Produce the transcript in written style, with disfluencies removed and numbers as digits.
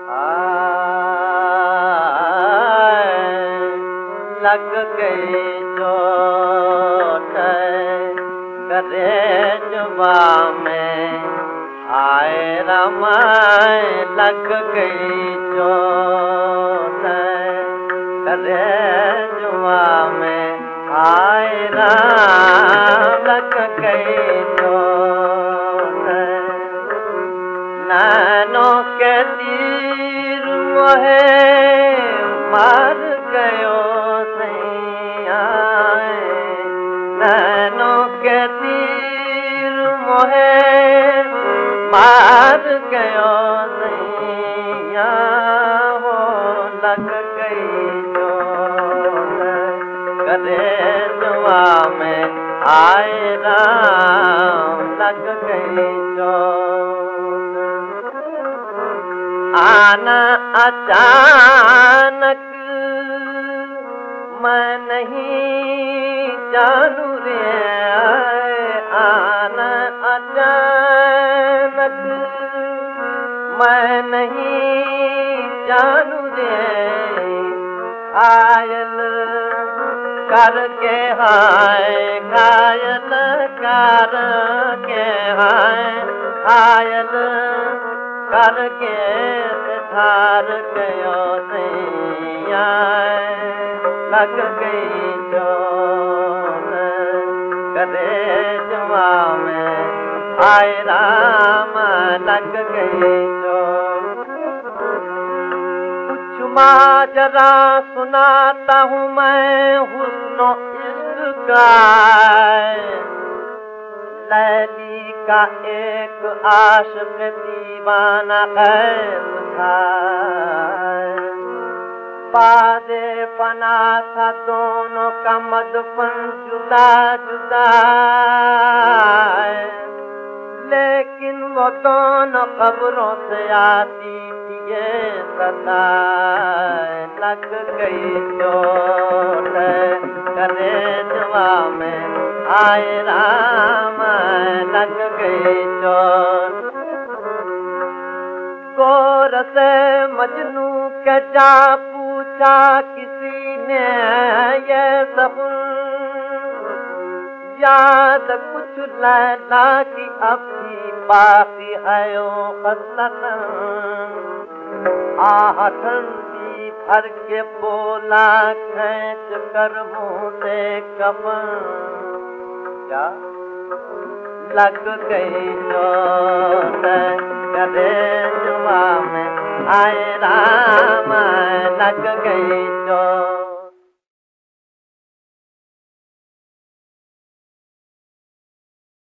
लग गई चोट कलेजवा में आए रमाए लग गई चोट कलेजवा में आए राम लग गई चोट नैनों के तीर मोहे मार गयो नैनों के तीर मोहे मार गयो नैया हो लग गई चोट कलेजवा में आए राम लग गई चोट आना अचानक मैं नहीं जानू रे आना अचानक मैं नहीं जानू रे घायल करके हाय घायल करके हाय घायल करके धार गयो सैया लग गई चोट कलेजवा में आए राम लग गई चोट कुछ माजरा सुनाता हूँ मैं हुस्नो इश्क का लैली का एक आशिक दीवाना कैद था बादे पना था दोनों का मदफन जुदा जुदा लेकिन वो दोनों कब्रों से आती थी ये सदा लग गई चोट कलेजवा में आए राम लग गई चोट गौर से मजनू के जा पूछा किसी ने ये सब याद कुछ लैला की अब भी बाकी है ओ खसलत आहटन भी भर के बोला खींच कर मुँह से कफन क्या लग गई चोट कलेजवा में आए राम लग गई चोट